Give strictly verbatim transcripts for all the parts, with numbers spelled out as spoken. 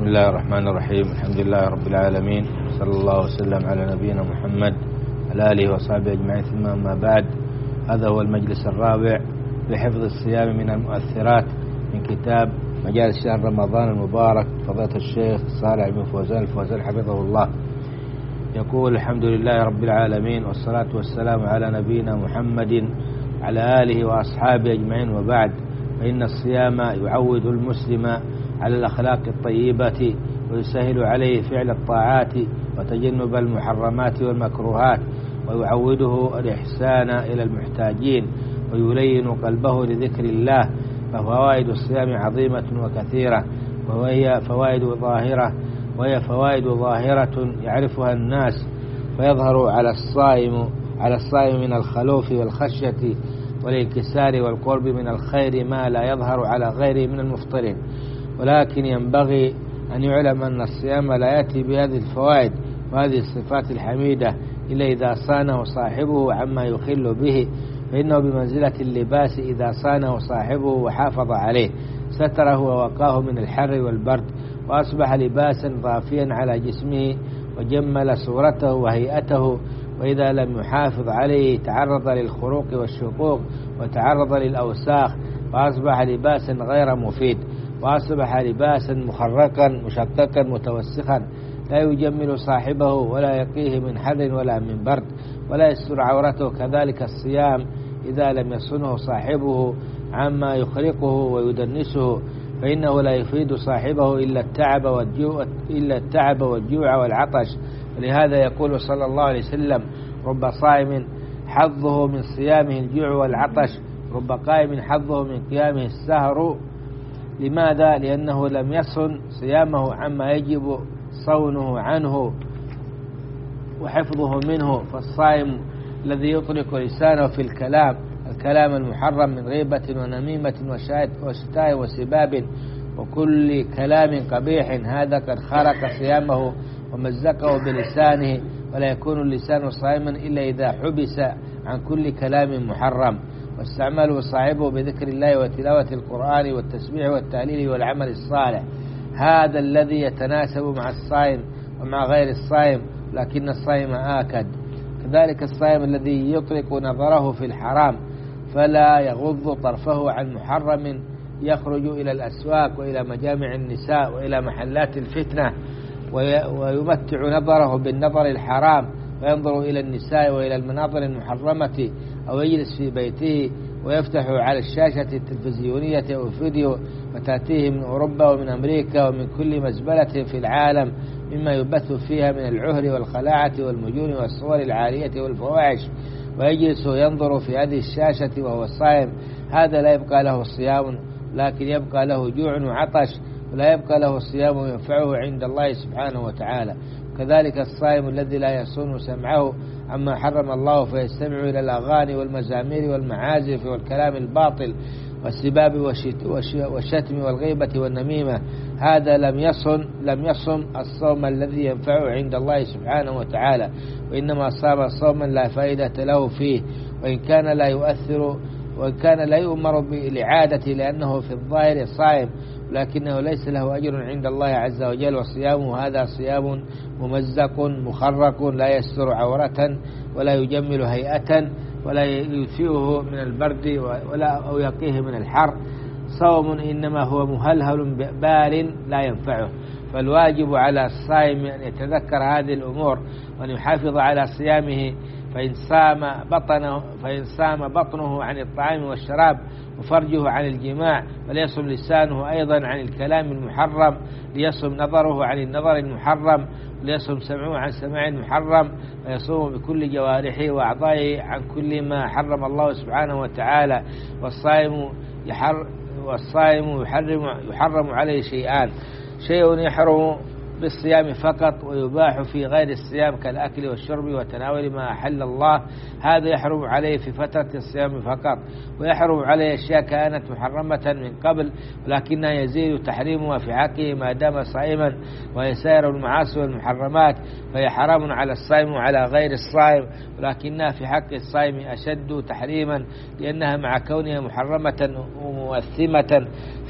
بسم الله الرحمن الرحيم. الحمد لله رب العالمين، صلى الله وسلم على نبينا محمد على آله وصحبه أجمعين، ثم أما بعد. هذا هو المجلس الرابع لحفظ الصيام من المؤثرات من كتاب مجالس شهر رمضان المبارك فضيلة الشيخ صالح بن فوزان الفوزان حفظه الله. يقول: الحمد لله رب العالمين، والصلاة والسلام على نبينا محمد على آله وأصحابه أجمعين، وبعد. فإن الصيام يعود المسلم على الأخلاق الطيبة، ويسهل عليه فعل الطاعات وتجنب المحرمات والمكروهات، ويعوده الإحسان إلى المحتاجين، ويلين قلبه لذكر الله. ففوائد الصيام عظيمة وكثيرة، وهي فوائد ظاهرة وهي فوائد ظاهرة يعرفها الناس، فيظهر على الصائم على الصائم من الخلوف والخشية والانكسار والقرب من الخير ما لا يظهر على غيره من المفطرين. ولكن ينبغي أن يعلم أن الصيام لا يأتي بهذه الفوائد وهذه الصفات الحميدة إلا إذا صانه صاحبه عما يخل به، فإنه بمنزلة اللباس إذا صانه صاحبه وحافظ عليه، ستره ووقاه من الحر والبرد، وأصبح لباسا ضافيا على جسمه وجمل صورته وهيئته. وإذا لم يحافظ عليه تعرض للخروق والشقوق وتعرض للأوساخ، فأصبح لباسا غير مفيد، وأصبح لباسا مخرقا مشققا متوسخا، لا يجمل صاحبه ولا يقيه من حر ولا من برد ولا يستر عورته. كذلك الصيام إذا لم يصنه صاحبه عما يخرقه ويدنسه، فإنه لا يفيد صاحبه إلا التعب والجوع إلا التعب والجوع والعطش. ولهذا يقول صلى الله عليه وسلم: رب صائم حظه من صيامه الجوع والعطش، رب قائم حظه من قيامه السهر. لماذا؟ لأنه لم يصن صيامه عما يجب صونه عنه وحفظه منه. فالصائم الذي يطلق لسانه في الكلام الكلام المحرم من غيبة ونميمة وشتاء وسباب وكل كلام قبيح، هذا قد خرق صيامه ومزقه بلسانه. ولا يكون اللسان صائما إلا إذا حبس عن كل كلام محرم، واستعمله صاحبه بذكر الله وتلاوة القرآن والتسبيح والتهليل والعمل الصالح. هذا الذي يتناسب مع الصائم ومع غير الصائم، لكن الصائم آكد. كذلك الصائم الذي يطلق نظره في الحرام فلا يغض طرفه عن محرم، يخرج إلى الأسواق وإلى مجامع النساء وإلى محلات الفتنة، ويمتع نظره بالنظر الحرام، وينظر إلى النساء وإلى المناظر المحرمة، أو يجلس في بيته ويفتح على الشاشة التلفزيونية أو الفيديو، وتأتيه من أوروبا ومن أمريكا ومن كل مزبلة في العالم مما يبث فيها من العهر والخلاعة والمجون والصور العارية والفواحش، ويجلس وينظر في هذه الشاشة وهو صائم. هذا لا يبقى له صيام، لكن يبقى له جوع وعطش، ولا يبقى له صيام ينفعه عند الله سبحانه وتعالى. كذلك الصائم الذي لا يصون سمعه عما حرم الله، فيستمع إلى الأغاني والمزامير والمعازف والكلام الباطل والسباب والشتم والغيبة والنميمة، هذا لم يصن لم يصم الصوم الذي ينفعه عند الله سبحانه وتعالى، وإنما صام صوما لا فائدة له فيه، وإن كان لا يؤثر وإن كان لا يؤمر بالإعادة لأنه في الظاهر صائم، لكنه ليس له أجر عند الله عز وجل. وصيامه هذا صيام ممزق مخرق، لا يستر عورة ولا يجمل هيئة ولا يدفئه من البرد ولا أو يقيه من الحر. صوم إنما هو مهلهل بال لا ينفعه. فالواجب على الصائم أن يتذكر هذه الأمور وأن يحافظ على صيامه، فإن صام بطنه فإن صام بطنه عن الطعام والشراب وفرجه عن الجماع، فليصم لسانه أيضا عن الكلام المحرم، ليصم نظره عن النظر المحرم، ليصم سمعه عن سماع المحرم، ويصوم بكل جوارحه وأعضائه عن كل ما حرم الله سبحانه وتعالى. والصائم يحر والصائم يحرم يحرم عليه شيئان: شيء يحرم بالصيام فقط، ويباح في غير الصيام كالأكل والشرب وتناول ما أحل الله، هذا يحرم عليه في فترة الصيام فقط. ويحرم عليه أشياء كانت محرمة من قبل ولكنها يزيد تحريمها في حقه ما دام صائما، وهي سائر المعاصي والمحرمات فهي حرام على الصائم وعلى غير الصائم، ولكنها في حق الصائم أشد تحريما لأنها مع كونها محرمة ومؤثمة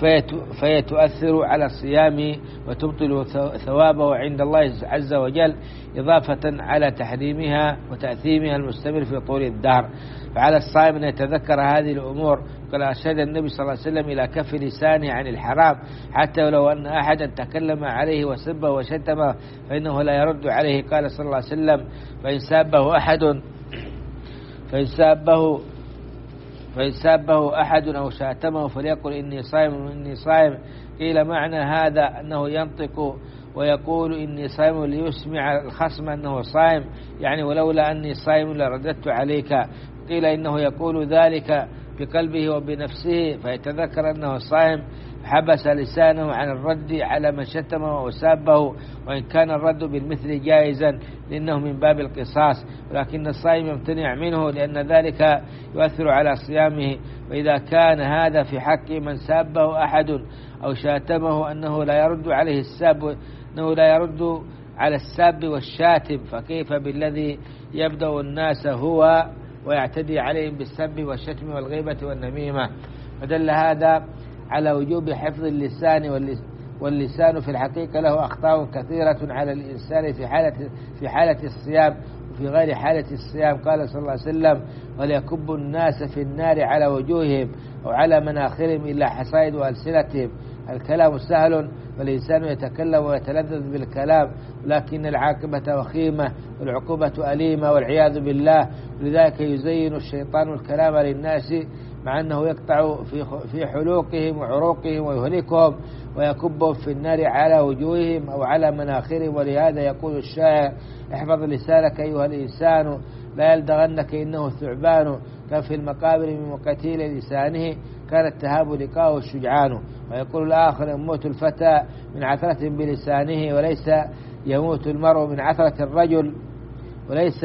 فهي تؤثر على صيامه وتبطل ثوابه عند الله عز وجل، إضافة على تحريمها وتأثيمها المستمر في طول الدهر. فعلى الصائم أن يتذكر هذه الأمور. قال أرشد النبي صلى الله عليه وسلم إلى كف لسانه عن الحرام، حتى ولو أن أحدا تكلم عليه وسبه وشتمه فإنه لا يرد عليه. قال صلى الله عليه وسلم: فإن سابه أحد فإن سابه فإن سابه أحد أو شاتمه فليقل إني صائم إني صائم. قيل معنى هذا أنه ينطق ويقول إني صائم ليسمع الخصم أنه صائم، يعني ولولا أني صائم لرددت عليك. قيل إنه يقول ذلك بقلبه وبنفسه فيتذكر أنه صائم، حبس لسانه عن الرد على من شتمه وسابه، وإن كان الرد بالمثل جائزا لأنه من باب القصاص، ولكن الصائم يمتنع منه لأن ذلك يؤثر على صيامه. وإذا كان هذا في حق من سابه أحد أو شاتمه أنه لا يرد عليه الساب أنه لا يرد على الساب والشاتم، فكيف بالذي يبدأ الناس هو ويعتدي عليهم بالسب والشتم والغيبة والنميمة؟ فدل هذا على وجوب حفظ اللسان، واللسان في الحقيقة له أخطاء كثيرة على الإنسان في حالة في حالة الصيام وفي غير حالة الصيام. قال صلى الله عليه وسلم: وليكب الناس في النار على وجوههم أو على مناخرهم إلا حصائد ألسنتهم. الكلام سهل والإنسان يتكلم ويتلذذ بالكلام، ولكن العاقبة وخيمة والعقوبة أليمة والعياذ بالله. ولذلك يزين الشيطان الكلام للناس مع أنه يقطع في حلوقهم وعروقهم ويهلكهم ويكبهم في النار على وجوههم أو على مناخرهم. ولهذا يقول الشاعر: احفظ لسانك أيها الإنسان لا يلدغنك إنه ثعبان، كان في المقابر من قتيل لسانه كان التهاب لقاه الشجعان. ويقول الآخر: يموت الفتى من عثرة بلسانه وليس يموت المرء من عثرة الرجل وليس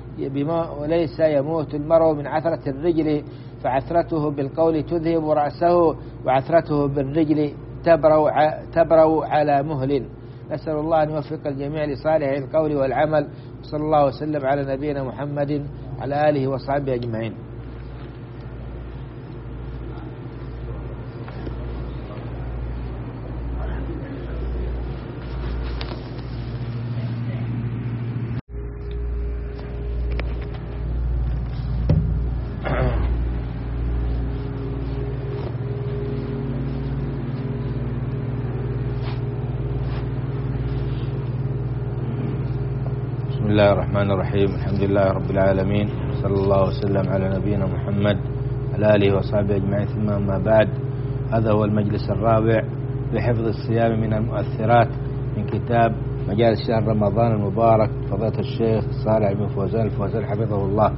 وليس يموت المرء من عثرة الرجل، فعثرته بالقول تذهب رأسه وعثرته بالرجل تبرأ تبرأ على مهل. نسأل الله أن يوفق الجميع لصالح القول والعمل، وصلى الله وسلم على نبينا محمد على آله وصحبه أجمعين. بسم الله الرحمن الرحيم. الحمد لله رب العالمين، صلى الله وسلم على نبينا محمد على آله وصحبه أجمعين، ثم أما بعد. هذا هو المجلس الرابع لحفظ الصيام من المؤثرات من كتاب مجالس شهر رمضان المبارك فضيلة الشيخ صالح بن فوزان الفوزان حفظه الله.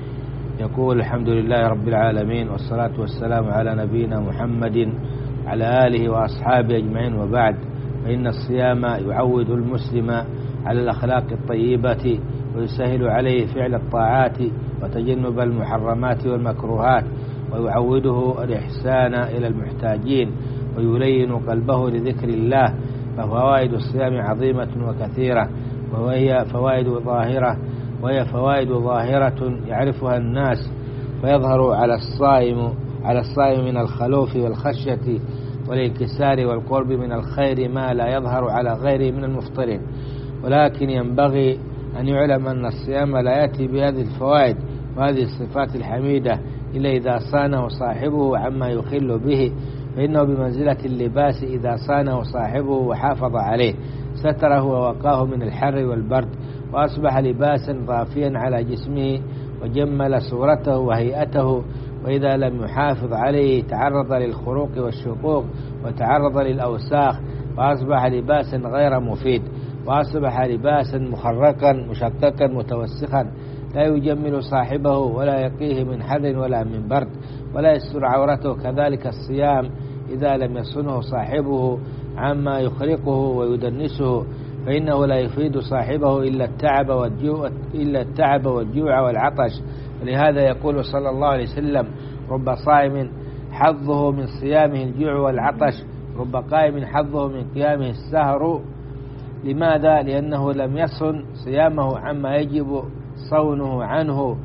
يقول: الحمد لله رب العالمين، والصلاة والسلام على نبينا محمد على آله وأصحابه أجمعين، وبعد. فإن الصيام يعود المسلم على الأخلاق الطيبة ويسهل عليه فعل الطاعات وتجنب المحرمات والمكروهات، ويعوده الإحسان إلى المحتاجين ويلين قلبه لذكر الله. ففوائد الصيام عظيمة وكثيرة، وهي فوائد ظاهرة وهي فوائد ظاهرة يعرفها الناس، فيظهر على الصائم على الصائم من الخلوف والخشية والانكسار والقرب من الخير ما لا يظهر على غيره من المفطرين. ولكن ينبغي أن يعلم أن الصيام لا يأتي بهذه الفوائد وهذه الصفات الحميدة إلا إذا صانه صاحبه عما يخل به، فإنه بمنزلة اللباس إذا صانه صاحبه وحافظ عليه، ستره ووقاه من الحر والبرد، وأصبح لباسا ضافيا على جسمه وجمل صورته وهيئته. وإذا لم يحافظ عليه تعرض للخروق والشقوق وتعرض للأوساخ، فأصبح لباسا غير مفيد، وأصبح لباسا مخرقا مشققا متوسخا لا يجمل صاحبه ولا يقيه من حر ولا من برد ولا يستر عورته. كذلك الصيام إذا لم يصنه صاحبه عما يخرقه ويدنسه، فإنه لا يفيد صاحبه إلا التعب والجوع إلا التعب والجوع والعطش. ولهذا يقول صلى الله عليه وسلم: رب صائم حظه من صيامه الجوع والعطش، رب قائم حظه من قيامه السهر. لماذا؟ لأنه لم يصن صيامه عما يجب صونه عنه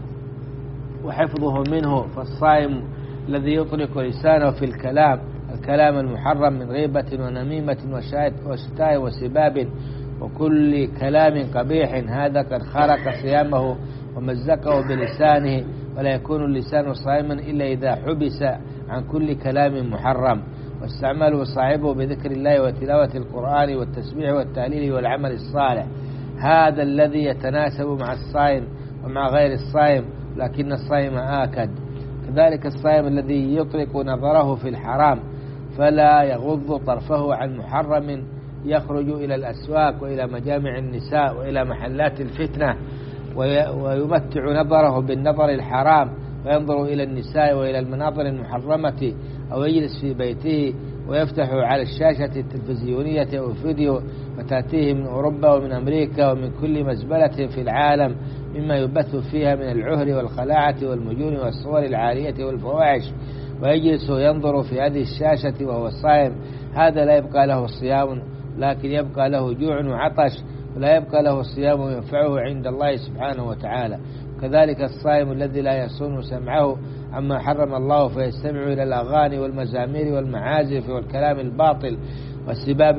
وحفظه منه. فالصائم الذي يطلق لسانه في الكلام الكلام المحرم من غيبة ونميمة وشتاء وسباب وكل كلام قبيح، هذا قد خرق صيامه ومزقه بلسانه، ولا يكون اللسان صائما إلا إذا حبس عن كل كلام محرم واستعمله صاحبه بذكر الله وتلاوة القرآن والتسبيح والتهليل والعمل الصالح. هذا الذي يتناسب مع الصائم ومع غير الصائم، لكن الصائم آكد. كذلك الصائم الذي يطلق نظره في الحرام فلا يغض طرفه عن محرم يخرج إلى الأسواق وإلى مجامع النساء وإلى محلات الفتنة ويمتع نظره بالنظر الحرام وينظر إلى النساء وإلى المناظر المحرمة، أو يجلس في بيته ويفتح على الشاشة التلفزيونية أو الفيديو وتأتيه من أوروبا ومن أمريكا ومن كل مزبلة في العالم مما يبث فيها من العهر والخلاعة والمجون والصور العارية والفواحش، ويجلس وينظر في هذه الشاشة وهو صائم. هذا لا يبقى له صيام، لكن يبقى له جوع وعطش، ولا يبقى له صيام ينفعه عند الله سبحانه وتعالى. كذلك الصائم الذي لا يصون سمعه عما حرم الله فيستمع إلى الأغاني والمزامير والمعازف والكلام الباطل والسباب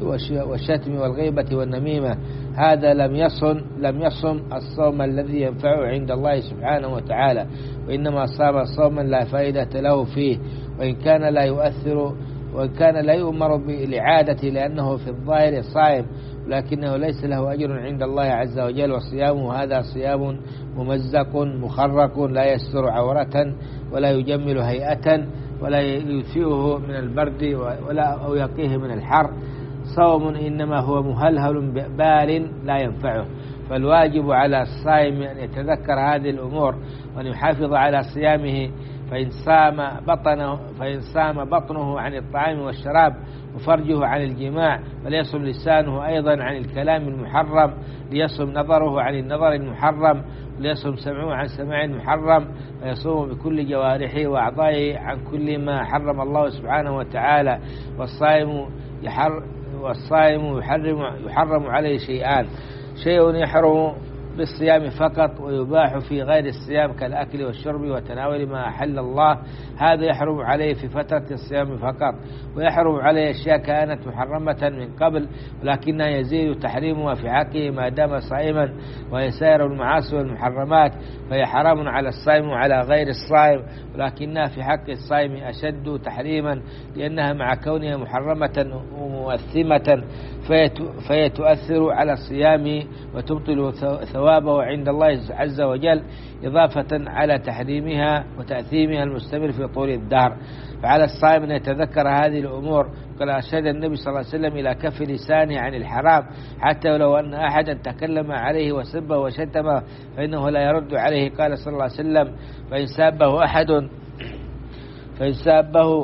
والشتم والغيبة والنميمة، هذا لم يصن لم يصم الصوم الذي ينفعه عند الله سبحانه وتعالى، وإنما صام صوما لا فائدة له فيه، وإن كان لا يؤثر وإن كان لا يؤمر بالإعادة لأنه في الظاهر صائم، لكنه ليس له أجر عند الله عز وجل. وصيامه هذا صيام ممزق مخرق لا يستر عورة ولا يجمل هيئة ولا يدفئه من البرد ولا أو يقيه من الحر. صوم إنما هو مهلهل بال لا ينفعه. فالواجب على الصائم أن يتذكر هذه الأمور وأن يحافظ على صيامه، فإن صام بطنه فإن صام بطنه عن الطعام والشراب وفرجه عن الجماع، فليصم لسانه أيضا عن الكلام المحرم، ليصم نظره عن النظر المحرم، ليصم سمعه عن سماع المحرم، ويصوم بكل جوارحه وأعضائه عن كل ما حرم الله سبحانه وتعالى. والصائم يحر والصائم يحرم يحرم عليه شيئان: شيء يحرم بالصيام فقط ويباح في غير الصيام كالأكل والشرب وتناول ما أحل الله، هذا يحرم عليه في فترة الصيام فقط. ويحرم عليه أشياء كانت محرمة من قبل ولكنها يزيد تحريمها في حقه ما دام صائما، وهي سائر المعاصي والمحرمات، فهي حرام على الصائم وعلى غير الصائم، ولكنها في حق الصائم أشد تحريما، لأنها مع كونها محرمة ومؤثمة فهي تؤثر على صيامه وتبطل ثوابه عند الله عز وجل، إضافة على تحريمها وتأثيمها المستمر في طول الدهر. فعلى الصائم أن يتذكر هذه الأمور. قال أرشد النبي صلى الله عليه وسلم إلى كف لسانه عن الحرام، حتى ولو أن أحدا تكلم عليه وسبه وشتمه فإنه لا يرد عليه. قال صلى الله عليه وسلم: فإن سابه أحد فإن سابه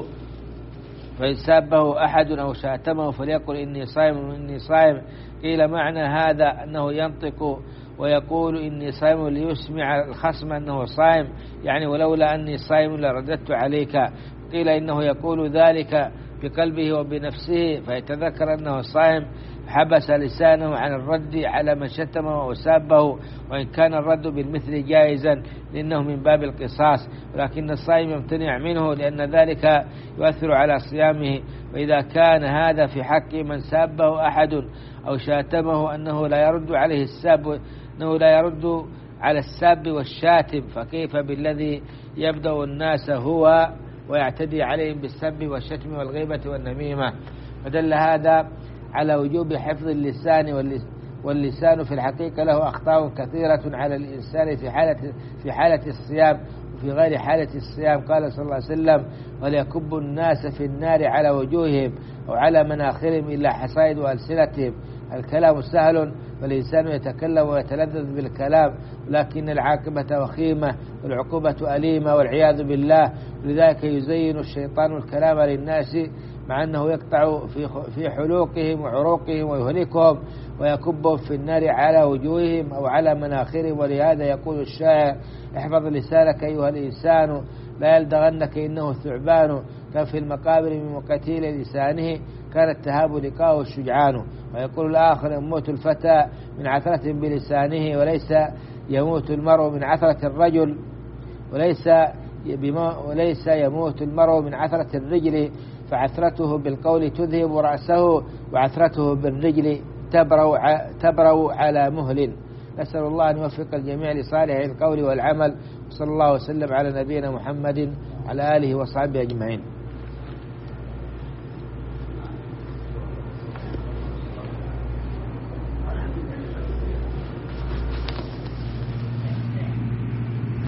فإن سابه أحد أو شاتمه فليقل إني صائم إني صائم. قيل معنى هذا أنه ينطق ويقول إني صائم ليسمع الخصم أنه صائم، يعني ولولا أني صائم لرددت عليك. قيل إنه يقول ذلك بقلبه وبنفسه فيتذكر أنه صائم، حبس لسانه عن الرد على من شتمه وسابه، وإن كان الرد بالمثل جائزا لأنه من باب القصاص، ولكن الصائم يمتنع منه لأن ذلك يؤثر على صيامه. وإذا كان هذا في حق من سابه أحد أو شاتمه أنه لا يرد عليه الساب أنه لا يرد على الساب والشاتم، فكيف بالذي يبدأ الناس هو ويعتدي عليهم بالسب والشتم والغيبة والنميمة؟ فدل هذا على وجوب حفظ اللسان، واللسان في الحقيقة له أخطاء كثيرة على الإنسان في حالة في حالة الصيام وفي غير حالة الصيام. قال صلى الله عليه وسلم: وليكب الناس في النار على وجوههم وعلى مناخرهم إلا حصائد ألسنتهم. الكلام سهل والإنسان يتكلم ويتلذذ بالكلام، ولكن العاقبة وخيمة والعقوبة أليمة والعياذ بالله. لذلك يزين الشيطان الكلام للناس مع أنه يقطع في في حلوقهم وعروقهم ويهلكهم ويكبهم في النار على وجوههم أو على مناخرهم. ولهذا يقول الشاعر: احفظ لسانك أيها الإنسان لا يلدغنك إنه ثعبان، كان في المقابر من قتيل لسانه كان التهاب لقاءه الشجعان. ويقول الآخر: يموت الفتى من عثرة بلسانه وليس يموت المرء من عثرة الرجل وليس وليس يموت المرء من عثرة الرجل، فعثرته بالقول تذهب رأسه وعثرته بالرجل تبرأ تبرأ على مهل. نسأل الله أن يوفق الجميع لصالح القول والعمل. صلى الله وسلم على نبينا محمد على آله وصحبه أجمعين.